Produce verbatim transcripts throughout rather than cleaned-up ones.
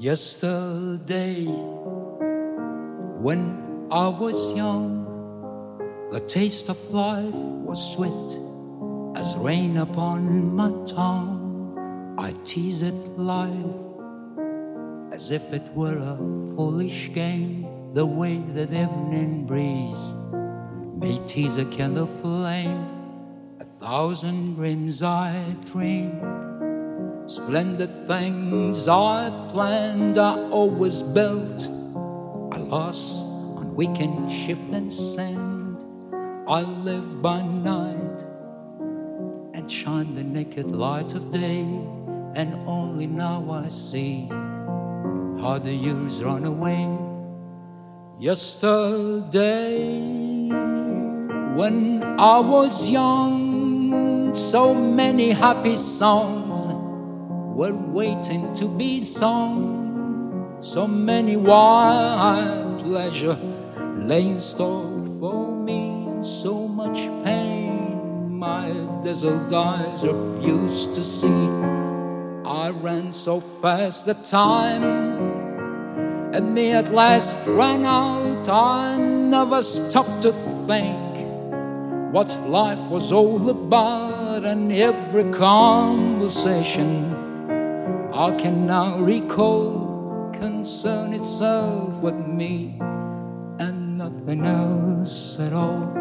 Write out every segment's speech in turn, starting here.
Yesterday, when I was young, the taste of life was sweet as rain upon my tongue. I teased life as if it were a foolish game, the way that evening breeze may tease a candle flame. A thousand dreams I dreamed, splendid things I planned, I always built. Alas, on weekend shift and sand, I live by night and shine the naked light of day. And only now I see how the years run away. Yesterday, when I was young, so many happy songs were waiting to be sung. So many wild pleasure lay in store for me, and so much pain my dazzled eyes refused to see. I ran so fast that time and me at last ran out. I never stopped to think what life was all about, and every conversation I can now recall concern itself with me and nothing else at all.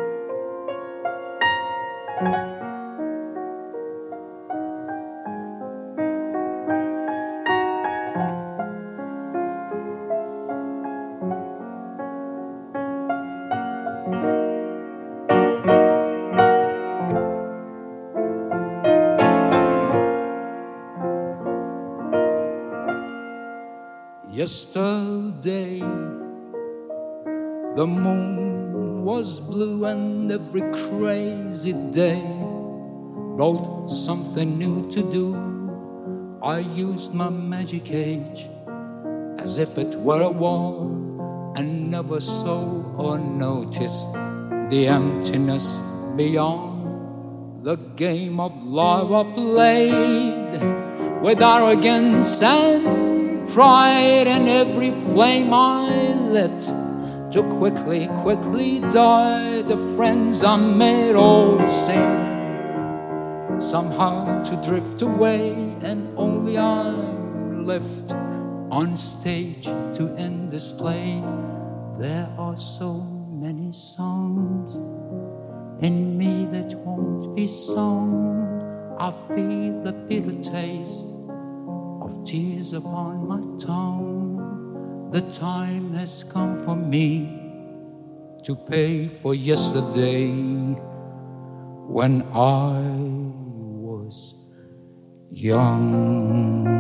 Yesterday, the moon was blue, and every crazy day brought something new to do. I used my magic age as if it were a wall, and never saw or noticed the emptiness beyond. The game of life I played with arrogance and pride, and every flame I lit to quickly, quickly die. The friends I made all seemed somehow to drift away, and only I'm left on stage to end this play. There are so many songs in me that won't be sung. I feel the bitter taste of tears upon my tongue. The time has come for me to pay for yesterday, when I was young.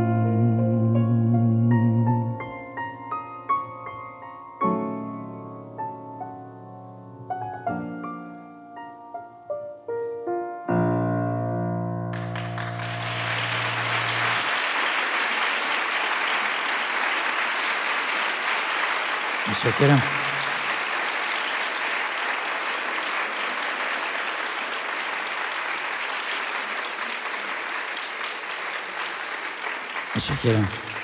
Teşekkür ederim. Teşekkür ederim.